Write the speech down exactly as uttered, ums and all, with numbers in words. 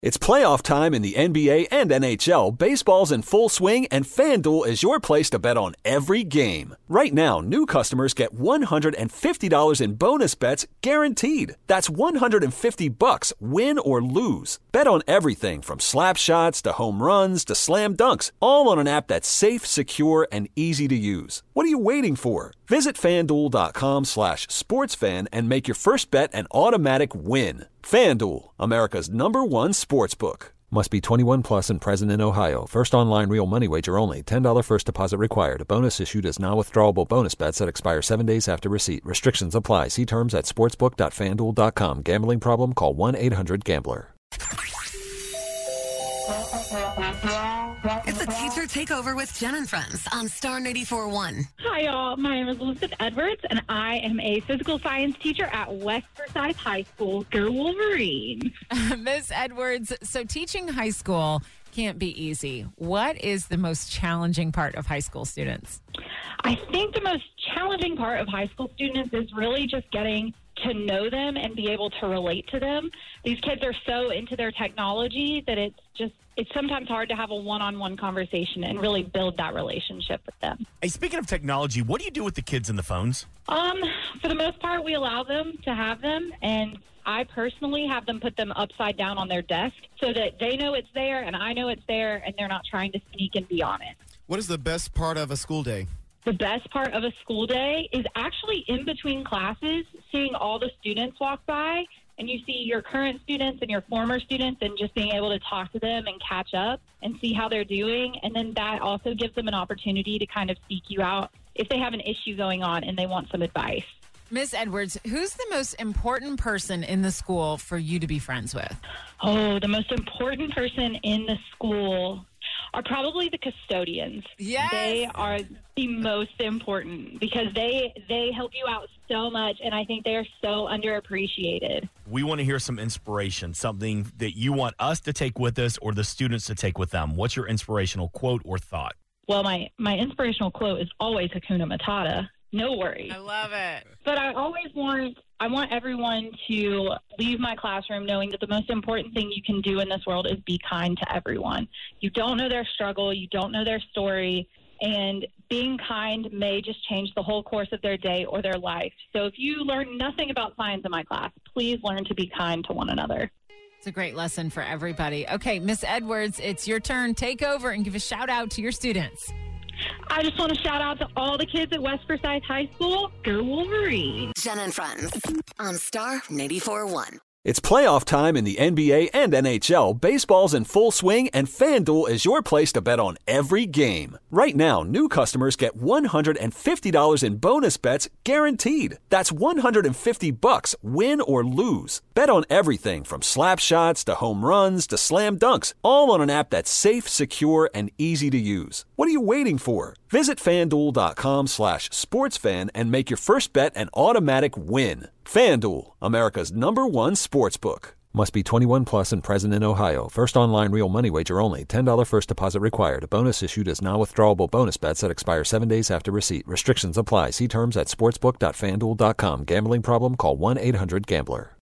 It's playoff time in the N B A and N H L. Baseball's in full swing, and FanDuel is your place to bet on every game. Right now, new customers get one hundred fifty dollars in bonus bets guaranteed. That's one hundred fifty bucks, win or lose. Bet on everything from slap shots to home runs to slam dunks, all on an app that's safe, secure, and easy to use. What are you waiting for? Visit FanDuel.com slash sportsfan and make your first bet an automatic win. FanDuel, America's number one sportsbook. Must be twenty-one plus and present in Ohio. First online real money wager only. ten dollars first deposit required. A bonus issued as non-withdrawable bonus bets that expire seven days after receipt. Restrictions apply. See terms at sportsbook dot fan duel dot com. Gambling problem? Call one eight hundred gambler. It's a teacher takeover with Jen and Friends on Star ninety-four point one. Hi, y'all. My name is Elizabeth Edwards, and I am a physical science teacher at West Forsyth High School. Go Wolverines. Miss Edwards, so teaching high school can't be easy. What is the most challenging part of high school students? I think the most challenging part of high school students is really just getting to know them and be able to relate to them. These kids are so into their technology that it's just, it's sometimes hard to have a one-on-one conversation and really build that relationship with them. Hey, speaking of technology, what do you do with the kids and the phones? Um, for the most part, we allow them to have them, and I personally have them put them upside down on their desk so that they know it's there and I know it's there and they're not trying to sneak and be on it. What is the best part of a school day? The best part of a school day is actually in between classes, seeing all the students walk by, and you see your current students and your former students and just being able to talk to them and catch up and see how they're doing. And then that also gives them an opportunity to kind of seek you out if they have an issue going on and they want some advice. Miss Edwards, who's the most important person in the school for you to be friends with? Oh, the most important person in the school are probably the custodians. Yes. They are the most important because they they help you out so much, and I think they are so underappreciated. We want to hear some inspiration, something that you want us to take with us or the students to take with them. What's your inspirational quote or thought? Well, my, my inspirational quote is always Hakuna Matata. No worries. I love it. But I always want, I want everyone to leave my classroom knowing that the most important thing you can do in this world is be kind to everyone. You don't know their struggle. You don't know their story. And being kind may just change the whole course of their day or their life. So if you learn nothing about science in my class, please learn to be kind to one another. It's a great lesson for everybody. Okay, Miss Edwards, it's your turn. Take over and give a shout out to your students. I just want to shout out to all the kids at West Forsyth High School. Go Wolverines. Jen and Friends on Star ninety-four point one. It's playoff time in the N B A and N H L. Baseball's in full swing, and FanDuel is your place to bet on every game. Right now, new customers get one hundred fifty dollars in bonus bets guaranteed. That's one hundred fifty bucks, win or lose. Bet on everything from slap shots to home runs to slam dunks, all on an app that's safe, secure, and easy to use. What are you waiting for? Visit FanDuel.com slash sportsfan and make your first bet an automatic win. FanDuel, America's number one sportsbook. Must be twenty-one plus and present in Ohio. First online real money wager only. ten dollars first deposit required. A bonus issued as non-withdrawable bonus bets that expire seven days after receipt. Restrictions apply. See terms at sportsbook dot fan duel dot com. Gambling problem? Call one eight hundred gambler.